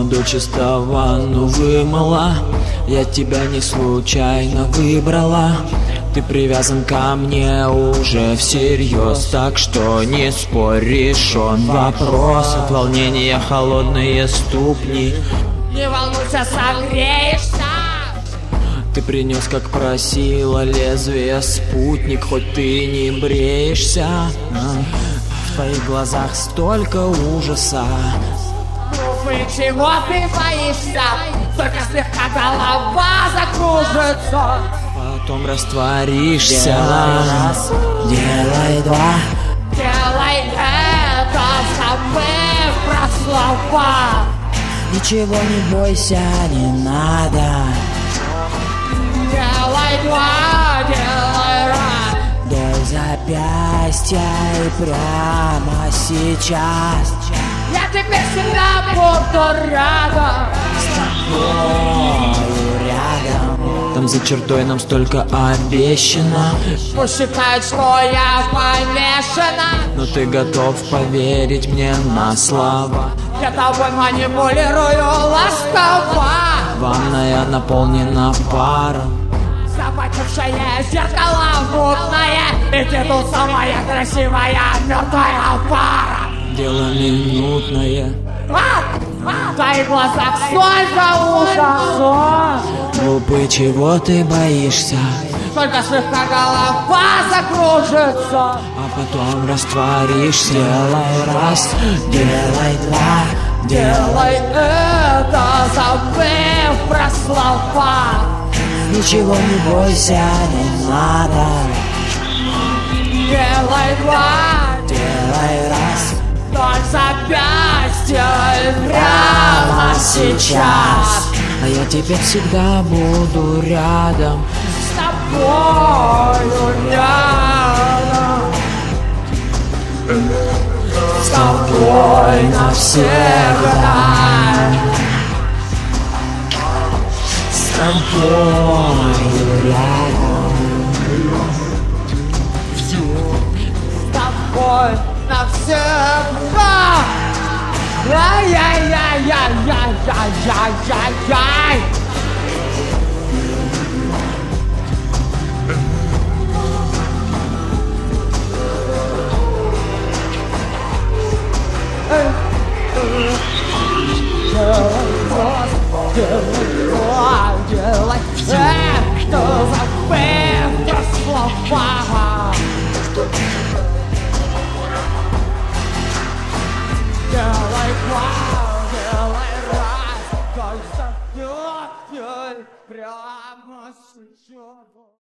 до чистого, ну вымыла. Я тебя не случайно выбрала. Ты привязан ко мне уже всерьез, так что не спорь, решен вопрос. От волнения холодные ступни. Не волнуйся, согреешься. Ты принес, как просила, лезвие спутник, хоть ты не бреешься. В твоих глазах столько ужаса. Ну и чего ты боишься? Только слегка голова закружится. Потом растворишься. Делай раз, делай два. Делай это, забыв про слова. Ничего не бойся, не надо. Делай два, делай раз. Дай запястья и прямо сейчас Я теперь всегда буду рядом. с тобою рядом. Там за чертой нам столько обещано. Пусть считают, что я повешена. Но ты готов поверить мне на слова. Я тобой манипулирую ласково. Ванная наполнена паром. Замочившее зеркало мутное. И ты тут самая красивая мертвая пара. Дело минутное. В твоих глазах столько ужаса. Глупый, чего ты боишься? Только слегка голова закружится. А потом растворишься. Делай раз, Делай два, Делай это, забыв про слова. ничего не бойся, не надо. Делай два, Делай раз, вдоль запястья и прямо сейчас. а я теперь всегда буду рядом. С тобою рядом. С тобой навсегда. с тобою рядом. С тобой навсегда. Ай-яй-яй-яй-яй-яй-яй-яй. Делай это, забыв про слова. Делай два, делай раз, только прямо сейчас.